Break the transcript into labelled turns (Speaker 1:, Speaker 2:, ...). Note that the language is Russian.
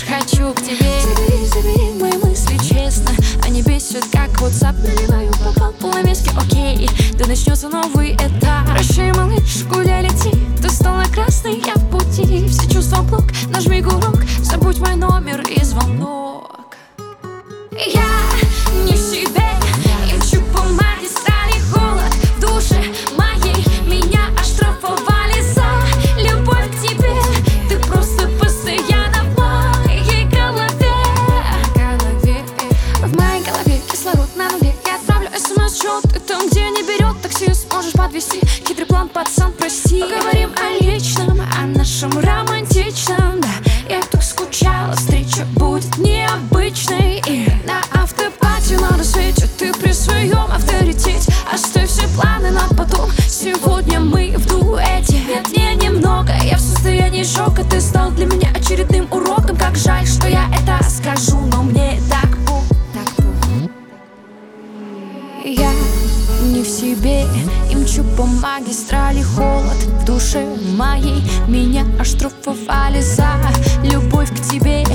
Speaker 1: хочу к тебе. Забери мои мысли честно, они бесят как WhatsApp. Наливаю бокал полумески, окей, да начнется новый этап. Прощай, малыш, куда лети, ты стал на красный, я в пути. Все чувства блок, нажми курок, забудь мой номер и звонок. Я не в себе, и мчу по магистрали, холод в душе моей. Меня оштрафовали за любовь к тебе. Ты просто постоянно в моей голове. В моей голове кислород на нуле. Я отправлю смс-счет, ты там, где не берет такси, сможешь подвезти. Хитрый план, пацан, прости. Поговорим о личном, о нашем романтичном. Да, я так скучала, встреча будет необычной. И на автопате на рассвете ты при своем авторитете. Оставь все планы на потом, сегодня мы в дуэте. Нет, мне немного, я в состоянии шока. Ты стал для меня очередным уроком. Как жаль, что я это скажу, но мне так я не в себе, и мчу по магистрали, холод в душе моей. Меня оштрафовали за любовь к тебе.